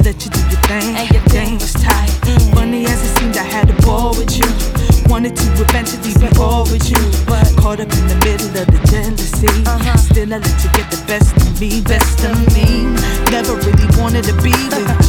let you do your thing, and your thing was tight. Funny as it seemed, I had a ball with you. Wanted to eventually be all with you, but caught up in the middle of the jealousy. Still I let you get the best of me, best of me. Never really wanted to be with